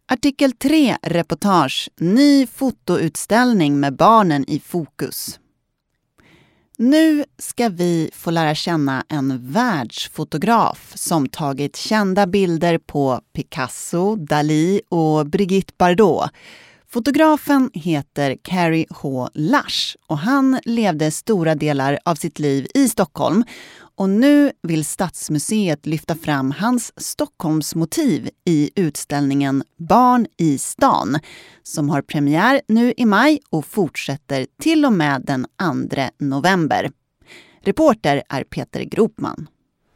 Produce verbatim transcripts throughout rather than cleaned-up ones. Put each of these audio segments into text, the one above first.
Artikel tre reportage, ny fotoutställning med barnen i fokus. Nu ska vi få lära känna en världsfotograf som tagit kända bilder på Picasso, Dalí och Brigitte Bardot. Fotografen heter Cary H. Lush och han levde stora delar av sitt liv i Stockholm. Och nu vill Stadsmuseet lyfta fram hans Stockholmsmotiv i utställningen Barn i stan som har premiär nu i maj och fortsätter till och med den andra november. Reporter är Peter Gropman.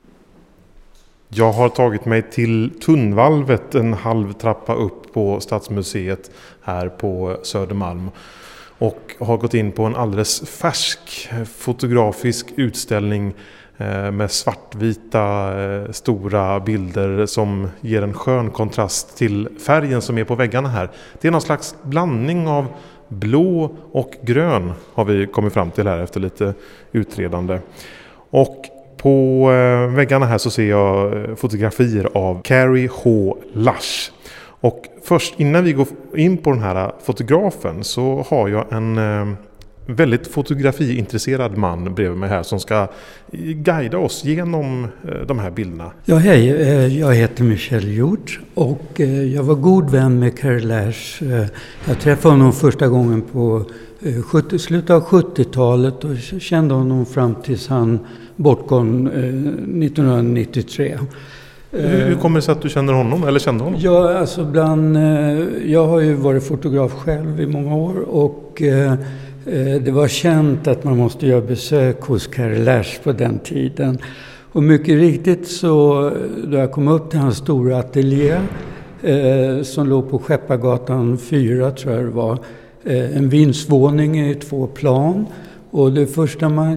Jag har tagit mig till tunnvalvet en halv trappa upp på Stadsmuseet här på Södermalm och har gått in på en alldeles färsk fotografisk utställning med svartvita stora bilder som ger en skön kontrast till färgen som är på väggarna här. Det är någon slags blandning av blå och grön har vi kommit fram till här efter lite utredande. Och på väggarna här så ser jag fotografier av Cary H. Lush. Och först innan vi går in på den här fotografen så har jag en väldigt fotografiintresserad man bredvid mig här som ska guida oss genom de här bilderna. Ja, hej. Jag heter Michel Hjort och jag var god vän med Cary Lush. Jag träffade honom första gången på sjuttio, slutet av sjuttiotalet och kände honom fram tills han bortgång nittonhundranittiotre. Hur, hur kommer det sig att du känner honom eller kände honom? Ja, alltså bland, jag har ju varit fotograf själv i många år och det var känt att man måste göra besök hos Cary Lush på den tiden. Och mycket riktigt så då jag kom upp till hans stora ateljé eh, som låg på Skeppargatan fyra tror jag det var. Eh, en vindsvåning i två plan. Och det första man eh,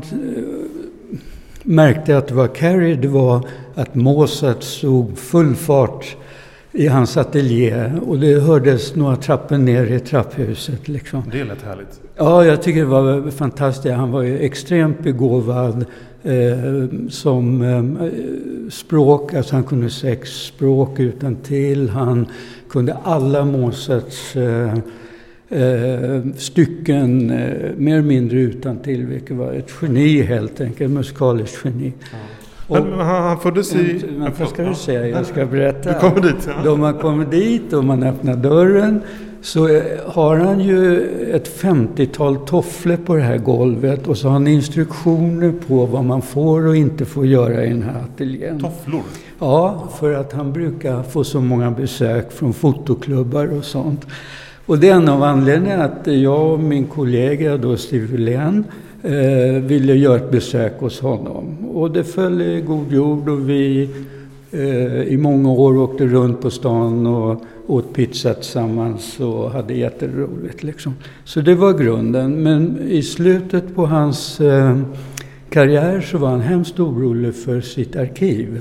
märkte att det var Cary, det var att Mozart stod full fart i hans ateljé och det hördes några trappor ner i trapphuset. Liksom. Det lät härligt. Ja, jag tycker det var fantastiskt. Han var ju extremt begåvad eh, som eh, språk. Alltså han kunde sex språk utan till. Han kunde alla Mozarts eh, eh, stycken eh, mer eller mindre utan till. Vilket var ett geni helt enkelt, musikaliskt geni. Ja. Men han, han föddes i... Men vad ska du säga? Jag ska berätta. Du kommer dit, ja. Då man kommer dit och man öppnar dörren så har han ju ett femtiotal tofflor på det här golvet och så har han instruktioner på vad man får och inte får göra i den här ateljén. Tofflor? Ja, för att han brukar få så många besök från fotoklubbar och sånt. Och det är en av anledningarna att jag och min kollega då Steve Wilén eh, ville göra ett besök hos honom. Och det föll i god jord och vi eh, i många år åkte runt på stan och åt pizza tillsammans och hade jätteroligt liksom. Så det var grunden. Men i slutet på hans eh, karriär så var han hemskt orolig för sitt arkiv.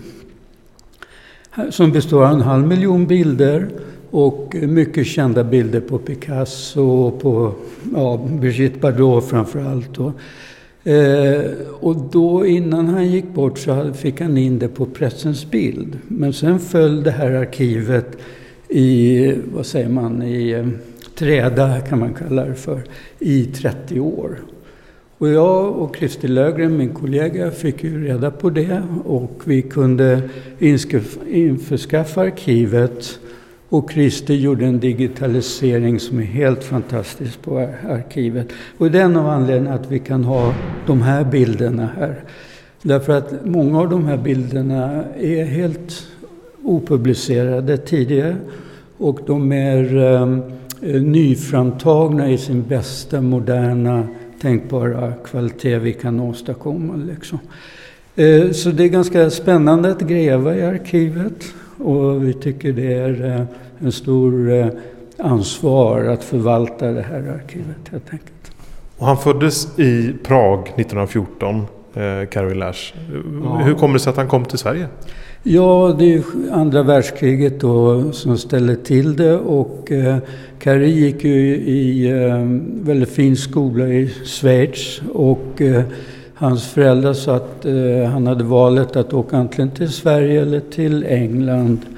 Som består av en halv miljon bilder och mycket kända bilder på Picasso och på ja, Brigitte Bardot framförallt. Och, eh, och då innan han gick bort så fick han in det på Pressens bild. Men sen föll det här arkivet i, vad säger man, i träda kan man kalla det för, i trettio år. Och jag och Christer Löfgren, min kollega, fick ju reda på det och vi kunde införskaffa arkivet och Christer gjorde en digitalisering som är helt fantastisk på arkivet. Och det är en av anledningarna att vi kan ha de här bilderna här. Därför att många av de här bilderna är helt opublicerade tidigare och de är eh, nyframtagna i sin bästa moderna tänkbara kvalitet vi kan åstadkomma. Liksom. Eh, så det är ganska spännande att gräva i arkivet och vi tycker det är eh, en stor eh, ansvar att förvalta det här arkivet helt enkelt. Och han föddes i Prag nittonhundrafjorton, eh, Cary Lush. Ja. Hur kommer det sig att han kom till Sverige? Ja, det är andra världskriget då som ställde till det och eh, Cary gick ju i eh, väldigt fin skola i Schweiz och eh, hans föräldrar sa att eh, han hade valet att åka antingen till Sverige eller till England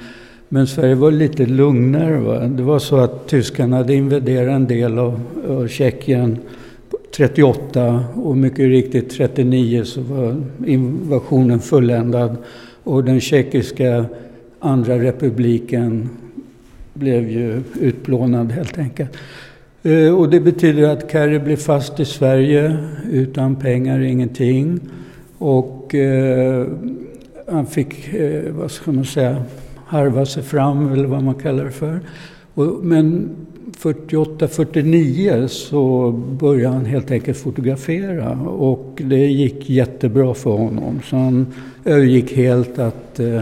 Men Sverige var lite lugnare. Va? Det var så att tyskarna hade invaderat en del av, av Tjeckien trettioåtta och mycket riktigt trettionio så var invasionen fulländad. Och den tjeckiska andra republiken blev ju utplånad helt enkelt. Eh, och det betyder att Carey blev fast i Sverige utan pengar, ingenting. Och eh, han fick, eh, vad ska man säga, harva sig fram eller vad man kallar det för. Och, men fyrtioåtta fyrtionio så började han helt enkelt fotografera och det gick jättebra för honom. Så han övergick helt att eh,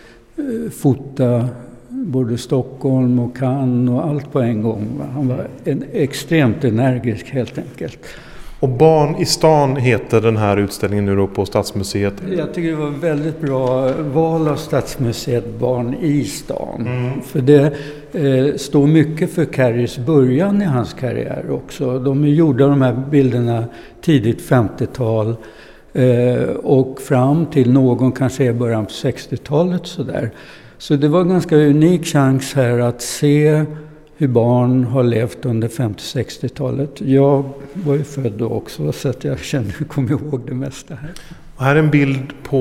fota både Stockholm och Cannes och allt på en gång. Han var en extremt energisk helt enkelt. Och Barn i stan heter den här utställningen nu då på Stadsmuseet. Jag tycker det var väldigt bra val av Stadsmuseet, Barn i stan. Mm. För det eh, står mycket för Careys början i hans karriär också. De är gjorda de här bilderna tidigt femtiotal eh, och fram till någon kanske i början på sextiotalet sådär. Så det var en ganska unik chans här att se hur barn har levt under femtio-sextiotalet. Jag var ju född då också så att jag känner, kommer ihåg det mesta här. Och här är en bild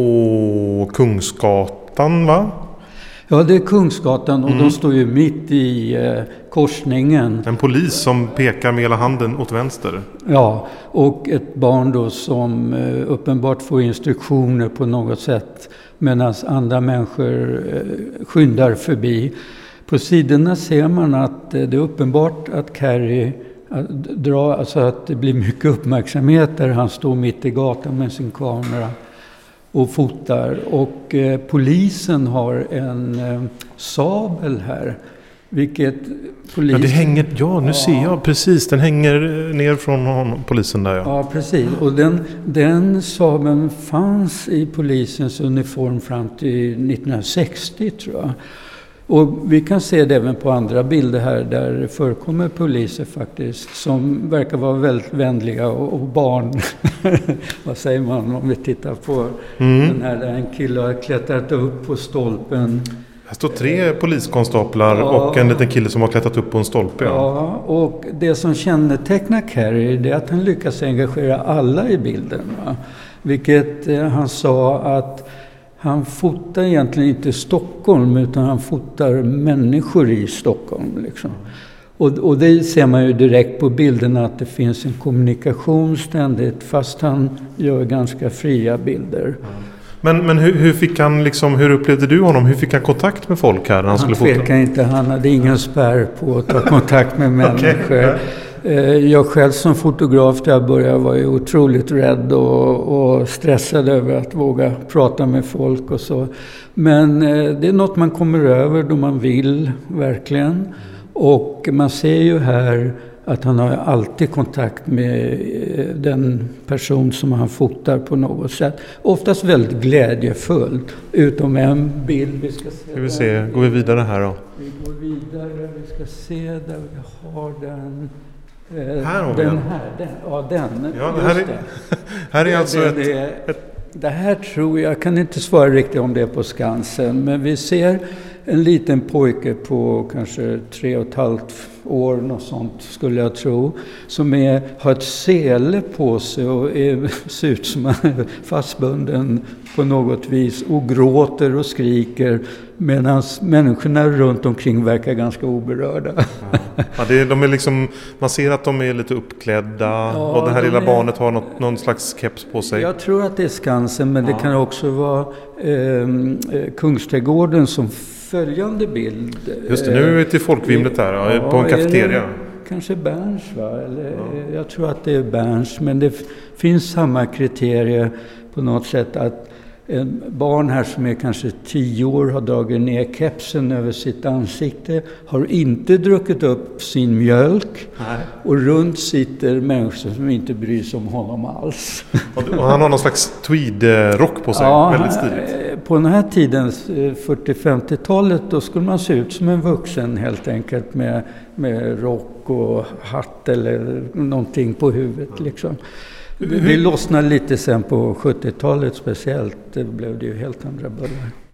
på Kungsgatan, va? Ja, det är Kungsgatan och mm. de står ju mitt i eh, korsningen. En polis som pekar med hela handen åt vänster. Ja, och ett barn då som eh, uppenbart får instruktioner på något sätt medan andra människor eh, skyndar förbi. På sidorna ser man att det är uppenbart att Carey drar, alltså att det blir mycket uppmärksamhet där han står mitt i gatan med sin kamera och fotar. Och eh, polisen har en eh, sabel här, vilket polisen... Ja, det hänger, ja nu ja. ser jag precis, den hänger ner från honom, polisen där. Ja, ja precis. Och den, den sabeln fanns i polisens uniform fram till nittonhundrasextio tror jag. Och vi kan se det även på andra bilder här där det förekommer poliser faktiskt som verkar vara väldigt vänliga och, och barn. Vad säger man om vi tittar på mm. den här där en kille har klättrat upp på stolpen. Här står tre poliskonstaplar ja. och en liten kille som har klättrat upp på en stolpe. Ja, ja och det som kännetecknar Carey är att han lyckas engagera alla i bilden. Va? Vilket eh, han sa att han fotar egentligen inte Stockholm utan han fotar människor i Stockholm. Liksom. Och, och det ser man ju direkt på bilderna att det finns en kommunikation ständigt fast han gör ganska fria bilder. Men, men hur, hur fick han liksom, hur upplevde du honom? Hur fick han kontakt med folk här när han, han skulle fota? Han tvekade inte, han hade ingen spärr på att ta kontakt med människor. Okay. Jag själv som fotograf där jag började var ju otroligt rädd och, och stressad över att våga prata med folk och så. Men det är något man kommer över då man vill, verkligen. Och man ser ju här att han har alltid kontakt med den person som han fotar på något sätt. Oftast väldigt glädjefullt, utom en bild. Vi ska se, ska vi se. Går vi vidare här då? Vi går vidare, vi ska se där vi har den... Här har vi den. den. Här, den. Ja, den. Ja, det här, är, det. här är alltså det, ett, det, ett... det här tror jag, jag kan inte svara riktigt om det är på Skansen, men vi ser en liten pojke på kanske tre och ett halvt år, något sånt skulle jag tro, som är, har ett sele på sig och är, ser ut som han är fastbunden på något vis och gråter och skriker medan människorna runt omkring verkar ganska oberörda. Ja. Ja, det är, de är liksom, man ser att de är lite uppklädda ja, och det här de lilla är, barnet har något, någon slags keps på sig. Jag tror att det är Skansen, men ja. det kan också vara eh, Kungsträdgården som följande bild. Just det, nu är vi till folkvimlet här, ja, på en kafeteria. Kanske Berns, va? Eller, ja. Jag tror att det är Berns, men det f- finns samma kriterier på något sätt att en barn här som är kanske tio år har dragit ner kepsen över sitt ansikte, har inte druckit upp sin mjölk. Nej. Och runt sitter människor som inte bryr sig om honom alls. Och han har någon slags tweed-rock på sig, ja, väldigt stiligt. På den här tiden, fyrtio-femtiotalet, då skulle man se ut som en vuxen helt enkelt med, med rock och hatt eller någonting på huvudet liksom. Det lossnade lite sen på sjuttiotalet speciellt. Det blev det ju helt andra bullar.